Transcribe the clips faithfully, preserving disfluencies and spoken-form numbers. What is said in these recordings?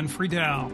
John Friedel.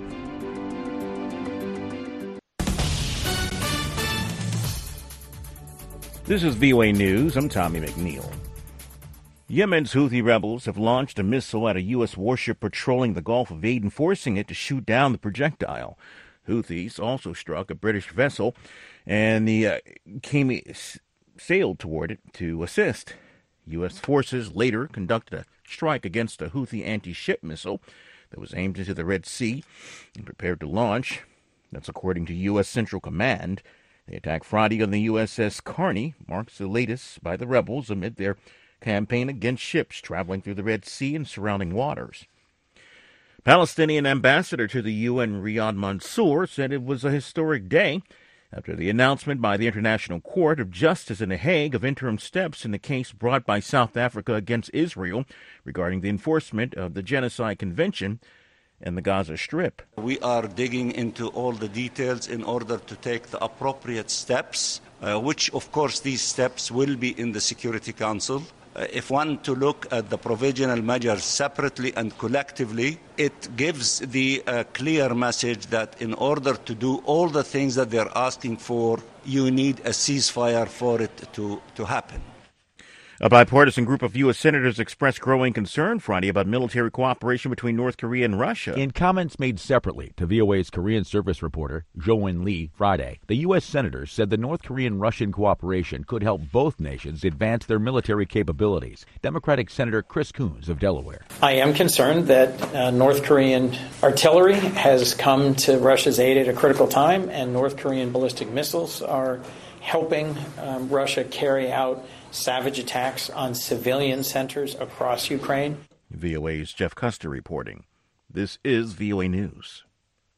This is V O A News. I'm Tommy McNeil. Yemen's Houthi rebels have launched a missile at a U S warship patrolling the Gulf of Aden, forcing it to shoot down the projectile. Houthis also struck a British vessel, and the uh, came sailed toward it to assist. U S forces later conducted a strike against a Houthi anti-ship missile that was aimed into the Red Sea and prepared to launch. That's according to U S Central Command. The attack Friday on the U S S Carney marks the latest by the rebels amid their campaign against ships traveling through the Red Sea and surrounding waters. Palestinian ambassador to the U N Riyad Mansour said it was a historic day after the announcement by the International Court of Justice in The Hague of interim steps in the case brought by South Africa against Israel regarding the enforcement of the Genocide Convention and the Gaza Strip. We are digging into all the details in order to take the appropriate steps, uh, which, of course, these steps will be in the Security Council. Uh, if one to look at the provisional measures separately and collectively, it gives the uh, clear message that in order to do all the things that they're asking for, you need a ceasefire for it to, to happen. A bipartisan group of U S senators expressed growing concern Friday about military cooperation between North Korea and Russia. In comments made separately to V O A's Korean service reporter Jo-In Lee Friday, the U S senators said the North Korean-Russian cooperation could help both nations advance their military capabilities. Democratic Senator Chris Coons of Delaware. I am concerned that uh, North Korean artillery has come to Russia's aid at a critical time, and North Korean ballistic missiles are helping um, Russia carry out savage attacks on civilian centers across Ukraine. V O A's Jeff Custer reporting. This is V O A News.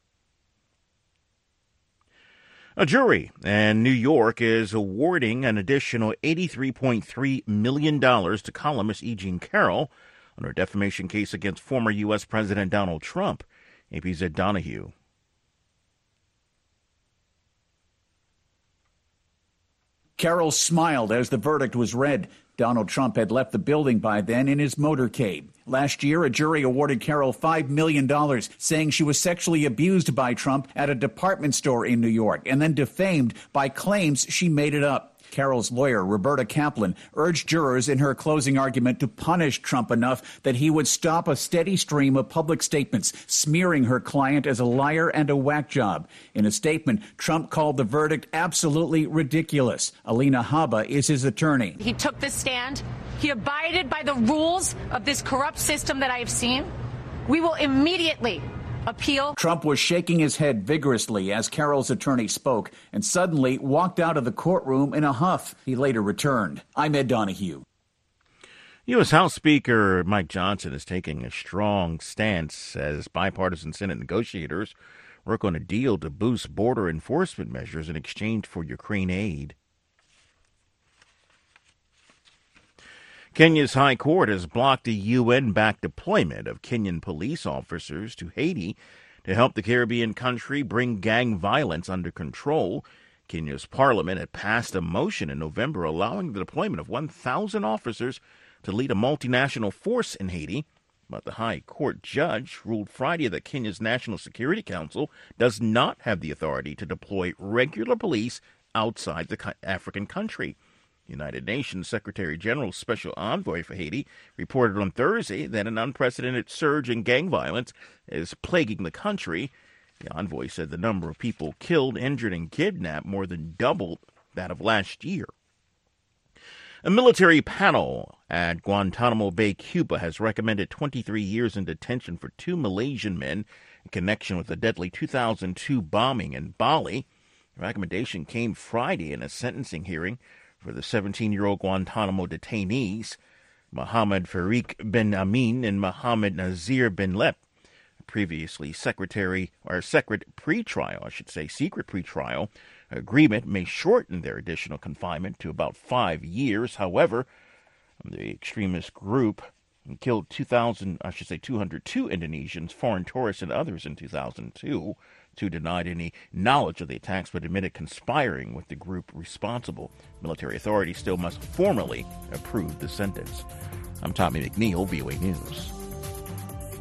A jury in New York is awarding an additional eighty-three point three million dollars to columnist E. Jean Carroll on her defamation case against former U S. President Donald Trump. A P Z Donahue. Carroll smiled as the verdict was read. Donald Trump had left the building by then in his motorcade. Last year, a jury awarded Carroll five million dollars, saying she was sexually abused by Trump at a department store in New York and then defamed by claims she made it up. Carroll's lawyer, Roberta Kaplan, urged jurors in her closing argument to punish Trump enough that he would stop a steady stream of public statements smearing her client as a liar and a whack job. In a statement, Trump called the verdict absolutely ridiculous. Alina Habba is his attorney. He took the stand. He abided by the rules of this corrupt system that I have seen. We will immediately appeal. Trump was shaking his head vigorously as Carroll's attorney spoke and suddenly walked out of the courtroom in a huff. He later returned. I'm Ed Donahue. U S. House Speaker Mike Johnson is taking a strong stance as bipartisan Senate negotiators work on a deal to boost border enforcement measures in exchange for Ukraine aid. Kenya's High Court has blocked a U N-backed deployment of Kenyan police officers to Haiti to help the Caribbean country bring gang violence under control. Kenya's parliament had passed a motion in November allowing the deployment of one thousand officers to lead a multinational force in Haiti. But the High Court judge ruled Friday that Kenya's National Security Council does not have the authority to deploy regular police outside the African country. United Nations Secretary General's special envoy for Haiti reported on Thursday that an unprecedented surge in gang violence is plaguing the country. The envoy said the number of people killed, injured, and kidnapped more than doubled that of last year. A military panel at Guantanamo Bay, Cuba, has recommended twenty-three years in detention for two Malaysian men in connection with the deadly two thousand two bombing in Bali. The recommendation came Friday in a sentencing hearing for the seventeen-year-old Guantanamo detainees, Mohammed Farik bin Amin and Mohammed Nazir bin Lep. Previously secretary, or secret pretrial, I should say, secret pretrial agreement may shorten their additional confinement to about five years. However, the extremist group killed two thousand, I should say, two hundred two Indonesians, foreign tourists, and others in two thousand two. Two denied any knowledge of the attacks but admitted conspiring with the group responsible. Military authorities still must formally approve the sentence. I'm Tommy McNeil, V O A News.